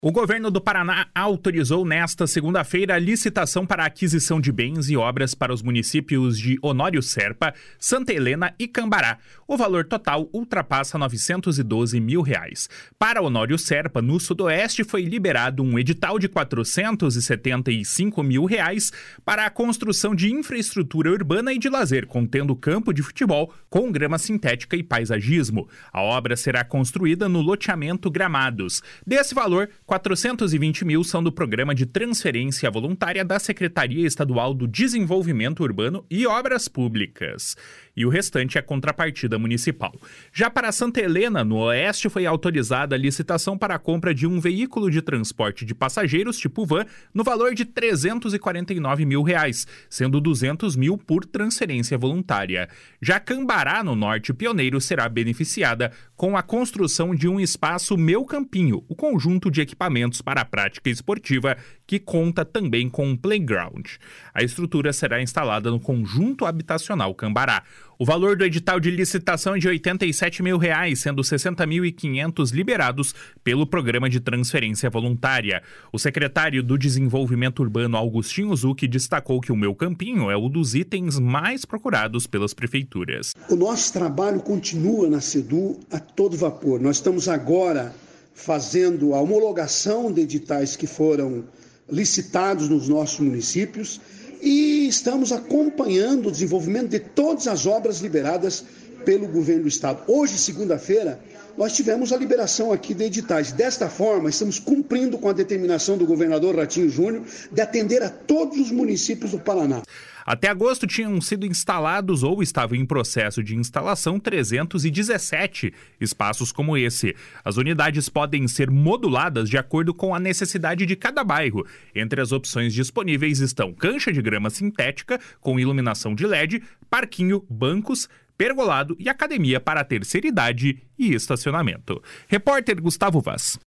O governo do Paraná autorizou nesta segunda-feira a licitação para a aquisição de bens e obras para os municípios de Honório Serpa, Santa Helena e Cambará. O valor total ultrapassa R$ 912 mil. Para Honório Serpa, no sudoeste, foi liberado um edital de R$ 475 mil para a construção de infraestrutura urbana e de lazer, contendo campo de futebol com grama sintética e paisagismo. A obra será construída no loteamento Gramados. Desse valor, 420 mil são do Programa de Transferência Voluntária da Secretaria Estadual do Desenvolvimento Urbano e Obras Públicas. E o restante é contrapartida municipal. Já para Santa Helena, no oeste, foi autorizada a licitação para a compra de um veículo de transporte de passageiros tipo van no valor de R$ 349 mil, sendo 200 mil por transferência voluntária. Já Cambará, no norte pioneiro, será beneficiada com a construção de um espaço Meu Campinho, o conjunto de equipamentos para a prática esportiva, que conta também com um playground. A estrutura será instalada no conjunto habitacional Cambará. O valor do edital de licitação é de R$ 87 mil, sendo 60.500 liberados pelo Programa de Transferência Voluntária. O secretário do Desenvolvimento Urbano, Augustinho Zucchi, destacou que o Meu Campinho é um dos itens mais procurados pelas prefeituras. O nosso trabalho continua na SEDU a todo vapor. Nós estamos agora fazendo a homologação de editais que foram licitados nos nossos municípios e estamos acompanhando o desenvolvimento de todas as obras liberadas pelo governo do estado. Hoje, segunda-feira, nós tivemos a liberação aqui de editais. Desta forma, estamos cumprindo com a determinação do governador Ratinho Júnior de atender a todos os municípios do Paraná. Até agosto tinham sido instalados ou estavam em processo de instalação 317 espaços como esse. As unidades podem ser moduladas de acordo com a necessidade de cada bairro. Entre as opções disponíveis estão cancha de grama sintética com iluminação de LED, parquinho, bancos, pergolado e academia para a terceira idade e estacionamento. Repórter Gustavo Vaz.